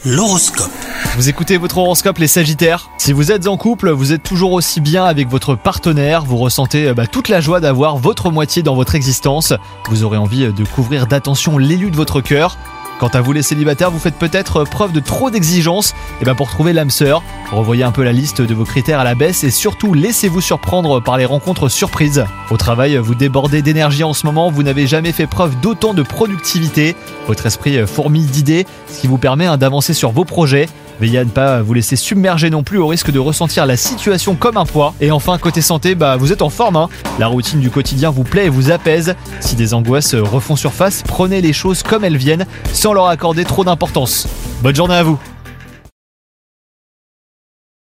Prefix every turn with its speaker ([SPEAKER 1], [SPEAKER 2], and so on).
[SPEAKER 1] L'horoscope.
[SPEAKER 2] Vous écoutez votre horoscope les Sagittaires. Si vous êtes en couple, vous êtes toujours aussi bien avec votre partenaire. Vous ressentez toute la joie d'avoir votre moitié dans votre existence. Vous aurez envie de couvrir d'attention l'élu de votre cœur. Quant à vous les célibataires, vous faites peut-être preuve de trop d'exigence. Pour trouver l'âme sœur, revoyez un peu la liste de vos critères à la baisse et surtout laissez-vous surprendre par les rencontres surprises. Au travail, vous débordez d'énergie en ce moment, vous n'avez jamais fait preuve d'autant de productivité. Votre esprit fourmille d'idées, ce qui vous permet d'avancer sur vos projets. Veillez à ne pas vous laisser submerger non plus au risque de ressentir la situation comme un poids. Et enfin, côté santé, vous êtes en forme. La routine du quotidien vous plaît et vous apaise. Si des angoisses refont surface, prenez les choses comme elles viennent, sans leur accorder trop d'importance. Bonne journée à vous.